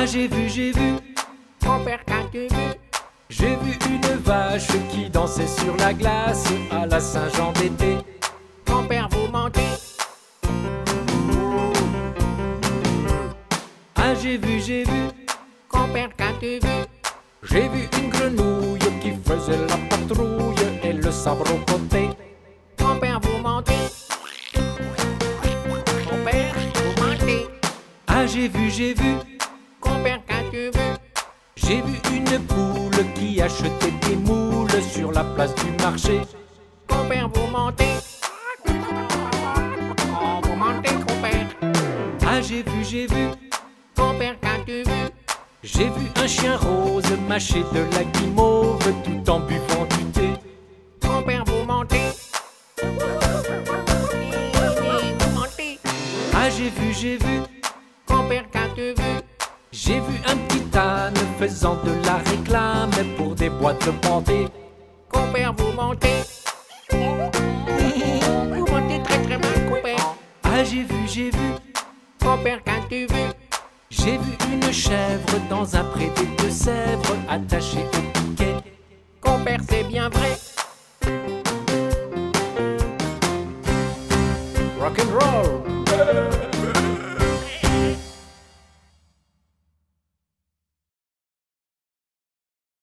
j'ai vu, Grand-père, qu'as-tu vu? j'ai vu une vache qui dansait sur la glace à la Saint-Jean d'été. Grand-père, vous mentez. Ah, j'ai vu, Grand-père, qu'as-tu vu? j'ai vu une grenouille qui faisait la patrouille et le sabre au côté. Grand-père, vous mentez. Grand-père, vous mentez. Ah, j'ai vu, Grand-père, qu'as-tu vu? j'ai vu une poule qui achetait des moules sur la place du marché. Grand-père, vous mentez. Oh, vous mentez, grand-père. Ah, j'ai vu, Grand-père, qu'as-tu vu? j'ai vu un chien rose mâcher de la guimauve tout en buvant du thé. Grand-père, vous mentez. Vous mentez. Ah, j'ai vu, Grand-père, qu'as-tu vu? j'ai vu un petit âne faisant de la réclame pour des boîtes de pâté. Grand-père, vous mentez. Vous mentez très très mal, grand-père. Ah, j'ai vu, Grand-père, qu'as-tu vu? j'ai vu une chèvre dans un pré des Deux-Sèvres attachée au piquet. Grand-père, c'est bien vrai.